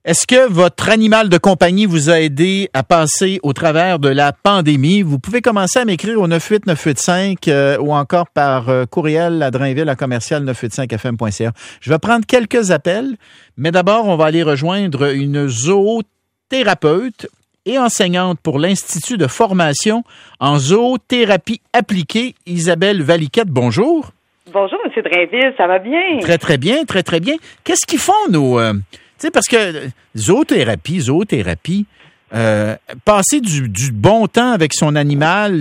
Est-ce que votre animal de compagnie vous a aidé à passer au travers de la pandémie? Vous pouvez commencer à m'écrire au 98985 ou encore par courriel à drainville@commercial985fm.ca. Je vais prendre quelques appels, mais d'abord, on va aller rejoindre une zoothérapeute et enseignante pour l'Institut de formation en zoothérapie appliquée, Isabelle Valiquette. Bonjour. Bonjour, M. Drainville, ça va bien? Très, très bien, très, très bien. Qu'est-ce qu'ils font, nos... tu sais, parce que zoothérapie, passer du bon temps avec son animal,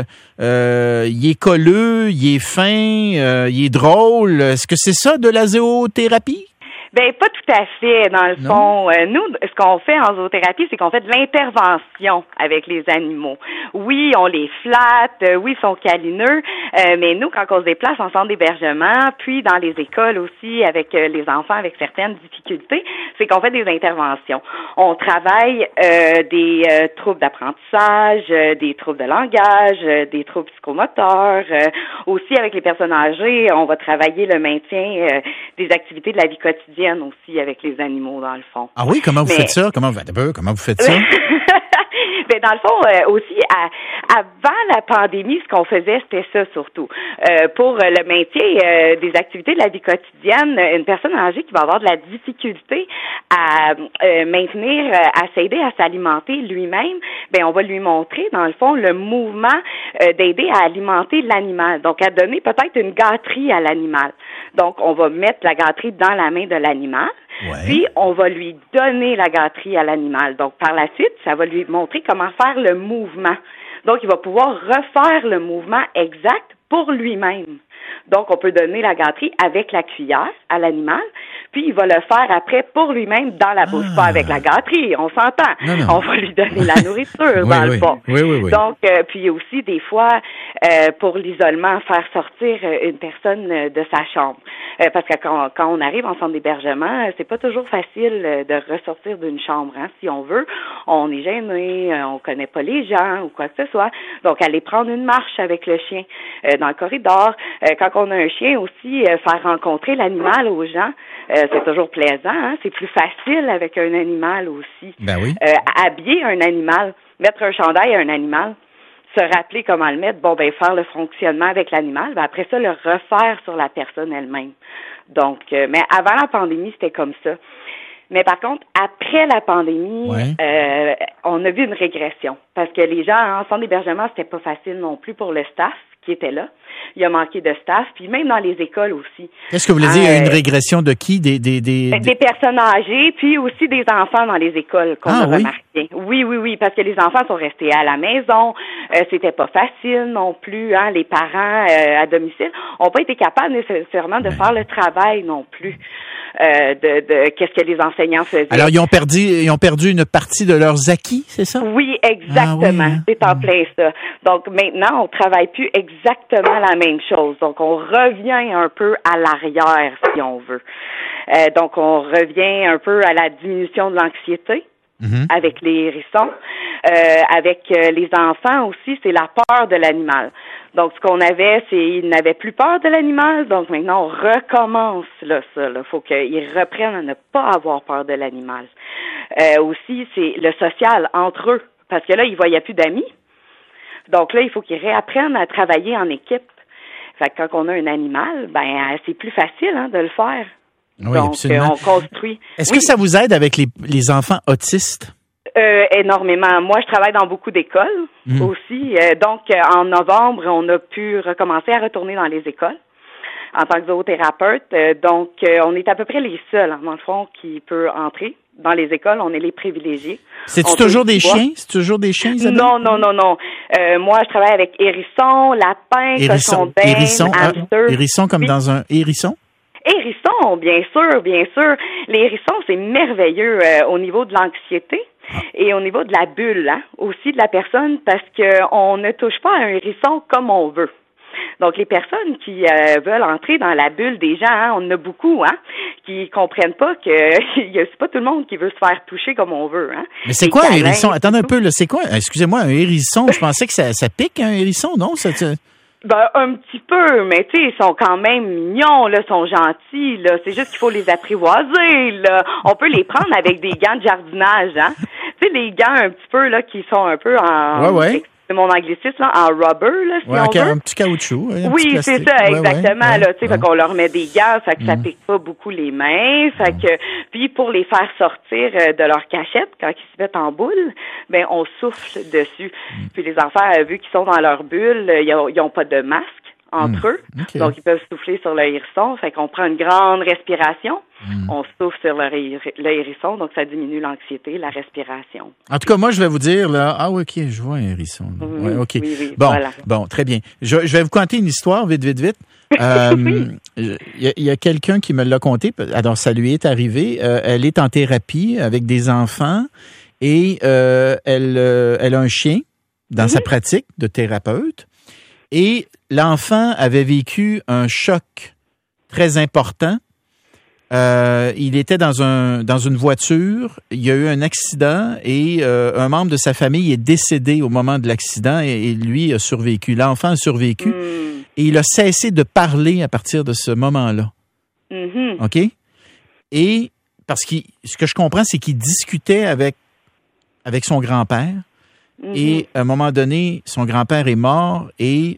il est colleux, il est fin, il est drôle. Est-ce que c'est ça de la zoothérapie? Ben pas tout à fait. Dans le fond, nous, ce qu'on fait en zoothérapie, c'est qu'on fait de l'intervention avec les animaux. Oui, on les flatte, oui, ils sont câlineux, mais nous, quand on se déplace en centre d'hébergement, puis dans les écoles aussi avec les enfants avec certaines difficultés, c'est qu'on fait des interventions. On travaille des troubles d'apprentissage, des troubles de langage, des troubles psychomoteurs. Aussi, avec les personnes âgées, on va travailler le maintien des activités de la vie quotidienne aussi avec les animaux, dans le fond. Ah oui? Comment vous faites ça? Comment vous faites ça? Ben, dans le fond, aussi, avant la pandémie, ce qu'on faisait, c'était ça surtout. Pour le maintien des activités de la vie quotidienne, une personne âgée qui va avoir de la difficulté à maintenir, à s'aider à s'alimenter lui-même, ben on va lui montrer, dans le fond, le mouvement d'aider à alimenter l'animal. Donc, à donner peut-être une gâterie à l'animal. Donc, on va mettre la gâterie dans la main de l'animal. Ouais. Puis, on va lui donner la gâterie à l'animal. Donc, par la suite, ça va lui montrer comment faire le mouvement. Donc, il va pouvoir refaire le mouvement exact pour lui-même. Donc, on peut donner la gâterie avec la cuillère à l'animal, puis il va le faire après pour lui-même dans la bouche, pas avec la gâterie, on s'entend. Non. On va lui donner la nourriture dans le bas. Oui. Donc, puis aussi, des fois, pour l'isolement, faire sortir une personne de sa chambre. Parce que quand on arrive en centre d'hébergement, c'est pas toujours facile de ressortir d'une chambre, hein, si on veut. On est gêné, on connaît pas les gens ou quoi que ce soit. Donc, aller prendre une marche avec le chien dans le corridor. Quand on a un chien aussi, faire rencontrer l'animal aux gens, c'est toujours plaisant, hein? C'est plus facile avec un animal aussi. Ben oui. Habiller un animal, mettre un chandail à un animal, se rappeler comment le mettre, faire le fonctionnement avec l'animal, après ça, le refaire sur la personne elle-même. Donc, mais avant la pandémie, c'était comme ça. Mais par contre, après la pandémie, on a vu une régression. Parce que les gens en centre d'hébergement, c'était pas facile non plus pour le staff qui était là. Il y a manqué de staff, puis même dans les écoles aussi. Qu'est-ce que vous voulez dire? Une régression de qui? Des personnes âgées, puis aussi des enfants dans les écoles qu'on a remarqué. Oui, parce que les enfants sont restés à la maison. C'était pas facile non plus. Hein, les parents à domicile ont pas été capables nécessairement de faire le travail non plus. De qu'est-ce que les enseignants faisaient. Alors, ils ont perdu une partie de leurs acquis, c'est ça? Oui, exactement. C'est en plein ça. Donc, maintenant, on travaille plus exactement la même chose. Donc, on revient un peu à l'arrière, si on veut. Donc, on revient un peu à la diminution de l'anxiété. Avec les hérissons. Avec les enfants aussi, c'est la peur de l'animal. Donc, ce qu'on avait, c'est ils n'avaient plus peur de l'animal. Donc, maintenant, on recommence là, ça. Il faut qu'ils reprennent à ne pas avoir peur de l'animal. Aussi, c'est le social entre eux. Parce que là, ils ne voyaient plus d'amis. Donc là, il faut qu'ils réapprennent à travailler en équipe. Fait que quand on a un animal, c'est plus facile de le faire. Oui, donc, absolument. On construit. Est-ce que ça vous aide avec les enfants autistes? Énormément. Moi, je travaille dans beaucoup d'écoles aussi. Donc, en novembre, on a pu recommencer à retourner dans les écoles en tant que zoothérapeute. Donc, on est à peu près les seuls, dans le fond, qui peut entrer. Dans les écoles, on est les privilégiés. C'est-tu toujours des chiens? C'est toujours des chiens, Isabelle? Non. Moi, je travaille avec hérissons, lapins, cochons d'Inde, hamsters. Hérisson comme dans un hérisson? Hérissons, bien sûr. Les hérissons, c'est merveilleux au niveau de l'anxiété et au niveau de la bulle, aussi de la personne, parce que on ne touche pas à un hérisson comme on veut. Donc, les personnes qui veulent entrer dans la bulle des gens, on en a beaucoup, qui comprennent pas que c'est pas tout le monde qui veut se faire toucher comme on veut. Mais c'est quoi un hérisson? Attendez un peu, là, c'est quoi? Excusez-moi, un hérisson, je pensais que ça pique un hérisson, non? Ben, un petit peu, mais tu sais, ils sont quand même mignons, là, sont gentils, là. C'est juste qu'il faut les apprivoiser, là. On peut les prendre avec des gants de jardinage, hein. Tu sais, les gants un petit peu, là, qui sont un peu en... Ouais. C'est mon anglicisme, là, en rubber, là, si on veut. Un petit caoutchouc. Oui, c'est ça, exactement, là, tu sais, fait qu'on leur met des gants, fait que ça pique pas beaucoup les mains, fait que, puis pour les faire sortir de leur cachette, quand ils se mettent en boule, ben, on souffle dessus. Puis les enfants, vu qu'ils sont dans leur bulle, ils ont pas de masque entre eux, donc ils peuvent souffler sur le hérisson, fait qu'on prend une grande respiration, on souffle sur le hérisson, donc ça diminue l'anxiété, la respiration. En tout cas, moi, je vais vous dire, là, OK, je vois un hérisson. Ouais, OK. Oui, bon, voilà. Bon, très bien. Je vais vous conter une histoire, vite. Il y a quelqu'un qui me l'a conté, alors ça lui est arrivé, elle est en thérapie avec des enfants et elle a un chien dans sa pratique de thérapeute. Et l'enfant avait vécu un choc très important. Il était dans une voiture, il y a eu un accident et un membre de sa famille est décédé au moment de l'accident et lui a survécu. L'enfant a survécu et il a cessé de parler à partir de ce moment-là. OK? Et parce que ce que je comprends, c'est qu'il discutait avec son grand-père. Et à un moment donné, son grand-père est mort et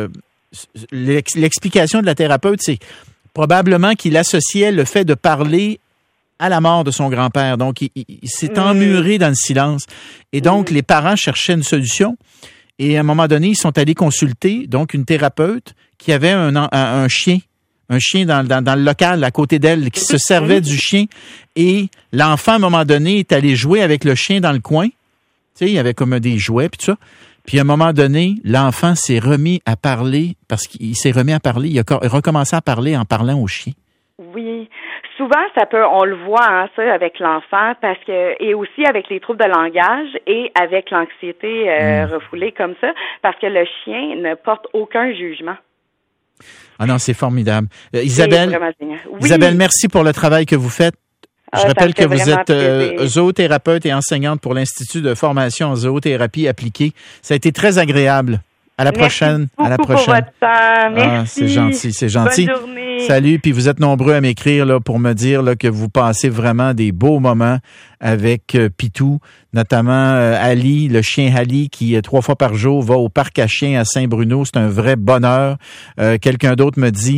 l'explication de la thérapeute, c'est probablement qu'il associait le fait de parler à la mort de son grand-père. Donc, il s'est emmuré dans le silence. Et donc, les parents cherchaient une solution. Et à un moment donné, ils sont allés consulter donc une thérapeute qui avait un chien. Un chien dans le local à côté d'elle qui se servait du chien. Et l'enfant, à un moment donné, est allé jouer avec le chien dans le coin. Tu sais, il y avait comme des jouets puis tout ça. Puis à un moment donné, l'enfant s'est remis à parler parce qu'il s'est remis à parler. Il a recommencé à parler en parlant au chien. Oui. Souvent, on le voit, hein, ça, avec l'enfant, et aussi avec les troubles de langage et avec l'anxiété refoulée comme ça, parce que le chien ne porte aucun jugement. Ah non, c'est formidable. Isabelle, merci pour le travail que vous faites. Je rappelle que vous êtes zoothérapeute et enseignante pour l'Institut de formation en zoothérapie appliquée. Ça a été très agréable. À la prochaine. À la prochaine. Pour votre temps. Merci. C'est gentil. Bonne journée. Salut. Puis vous êtes nombreux à m'écrire là pour me dire là que vous passez vraiment des beaux moments avec Pitou, notamment Ali, le chien Ali qui 3 fois par jour va au parc à chiens à Saint-Bruno. C'est un vrai bonheur. Quelqu'un d'autre me dit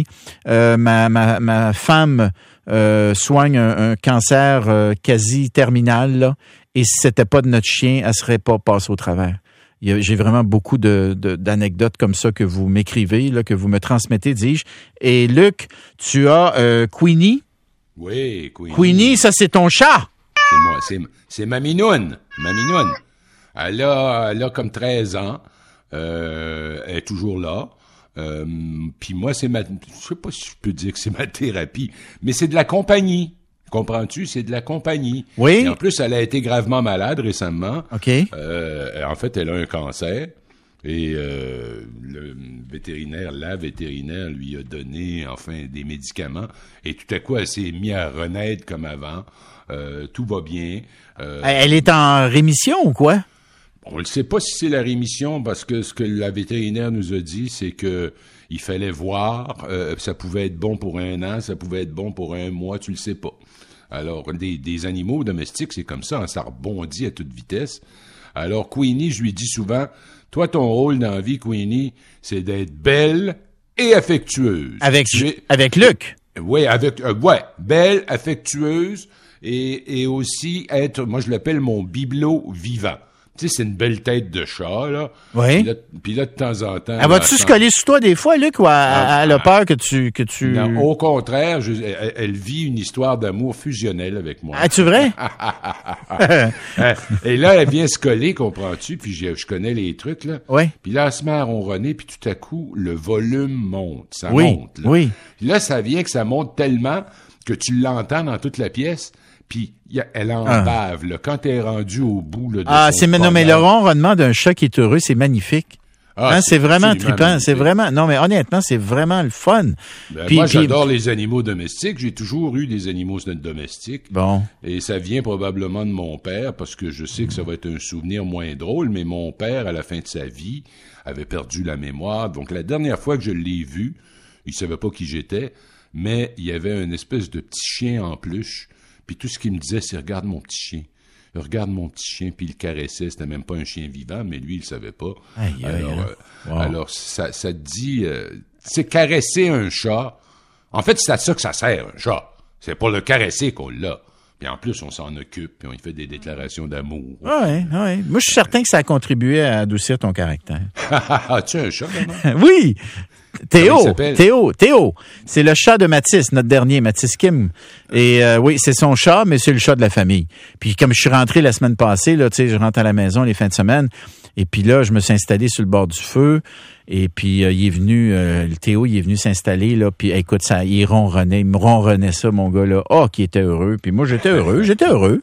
ma femme soigne un cancer quasi terminal là, et si c'était pas de notre chien, elle serait pas passée au travers. J'ai vraiment beaucoup d'anecdotes comme ça que vous m'écrivez, là, que vous me transmettez, dis-je. Et Luc, tu as Queenie. Oui, Queenie. Queenie, ça c'est ton chat. C'est moi, c'est ma minoune. Ma minoune. Elle a comme 13 ans. Elle est toujours là. Puis moi, je sais pas si je peux dire que c'est ma thérapie, mais c'est de la compagnie. Comprends-tu? C'est de la compagnie. Oui. Et en plus, elle a été gravement malade récemment. OK. En fait, elle a un cancer. Et la vétérinaire lui a donné, enfin, des médicaments. Et tout à coup, elle s'est mise à renaître comme avant. Tout va bien. Elle est en rémission ou quoi? On ne sait pas si c'est la rémission, parce que ce que la vétérinaire nous a dit, c'est que il fallait voir. Ça pouvait être bon pour 1 an, ça pouvait être bon pour 1 mois, tu le sais pas. Alors, des animaux domestiques, c'est comme ça, hein, ça rebondit à toute vitesse. Alors, Queenie, je lui dis souvent, toi, ton rôle dans la vie, Queenie, c'est d'être belle et affectueuse. Avec Luc. Oui, belle, affectueuse et aussi être, moi je l'appelle mon bibelot vivant. Tu sais, c'est une belle tête de chat, là. Oui. Puis là, de temps en temps... Elle va-tu se coller sur toi des fois, Luc, ou elle a peur que tu... Non, au contraire, elle vit une histoire d'amour fusionnel avec moi. Ah, tu vrai? Et là, elle vient se coller, comprends-tu? Puis je connais les trucs, là. Oui. Puis là, elle se met à ronronner, puis tout à coup, le volume monte. Ça monte, là. Oui. Puis là, ça vient que ça monte tellement que tu l'entends dans toute la pièce. Puis elle en bave, là. Quand elle est rendue au bout, là, de mais le ronronnement d'un chat qui est heureux, c'est magnifique. C'est vraiment trippant. C'est vraiment, non, mais honnêtement, c'est vraiment le fun. Moi, j'adore les animaux domestiques. J'ai toujours eu des animaux domestiques. Bon. Et ça vient probablement de mon père, parce que je sais que ça va être un souvenir moins drôle, mais mon père, à la fin de sa vie, avait perdu la mémoire. Donc, la dernière fois que je l'ai vu, il savait pas qui j'étais, mais il y avait une espèce de petit chien en peluche. Puis tout ce qu'il me disait, c'est « Regarde mon petit chien. Regarde mon petit chien », puis il le caressait. C'était même pas un chien vivant, mais lui, il le savait pas. Alors, ça te dit... c'est caresser un chat. En fait, c'est à ça que ça sert, un chat. C'est pour le caresser qu'on l'a. Puis en plus, on s'en occupe, puis on y fait des déclarations d'amour. Oui. Moi, je suis certain que ça a contribué à adoucir ton caractère. As-tu un chat, vraiment? Oui! Théo. C'est le chat de Mathis, notre dernier, Mathis Kim. Et oui, c'est son chat, mais c'est le chat de la famille. Puis comme je suis rentré la semaine passée, là, tu sais, je rentre à la maison les fins de semaine, et puis là, je me suis installé sur le bord du feu, et puis il est venu, le Théo, il est venu s'installer, là, puis écoute, il me ronronnait ça, mon gars, là. Qui était heureux. Puis moi, j'étais heureux. J'étais heureux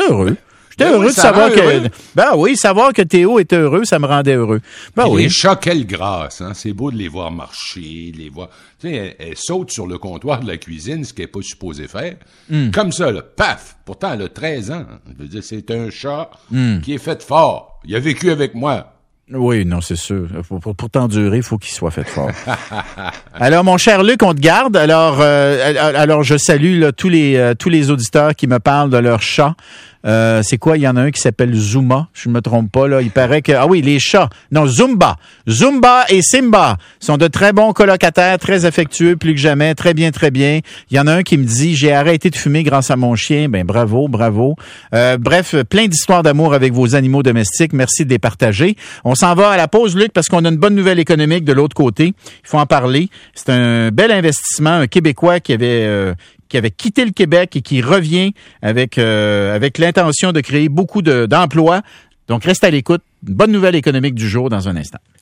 de savoir que... savoir que Théo était heureux, ça me rendait heureux. Les chats, quelle grâce, hein. C'est beau de les voir marcher, de les voir... Tu sais, elle saute sur le comptoir de la cuisine, ce qu'elle n'est pas supposée faire. Comme ça, là, paf! Pourtant, elle a 13 ans. Je veux dire, c'est un chat qui est fait fort. Il a vécu avec moi. Oui, non, c'est sûr. Pour t'endurer, il faut qu'il soit fait fort. Alors, mon cher Luc, on te garde. Alors, je salue là, tous les auditeurs qui me parlent de leur chat. C'est quoi? Il y en a un qui s'appelle Zuma, je ne me trompe pas, là. Il paraît que... Ah oui, les chats. Non, Zumba. Zumba et Simba sont de très bons colocataires, très affectueux, plus que jamais, très bien, très bien. Il y en a un qui me dit, j'ai arrêté de fumer grâce à mon chien. Ben, bravo. Bref, plein d'histoires d'amour avec vos animaux domestiques. Merci de les partager. On s'en va à la pause, Luc, parce qu'on a une bonne nouvelle économique de l'autre côté. Il faut en parler. C'est un bel investissement, un Québécois qui avait quitté le Québec et qui revient avec l'intention de créer beaucoup d'emplois. Donc, reste à l'écoute. Une bonne nouvelle économique du jour dans un instant.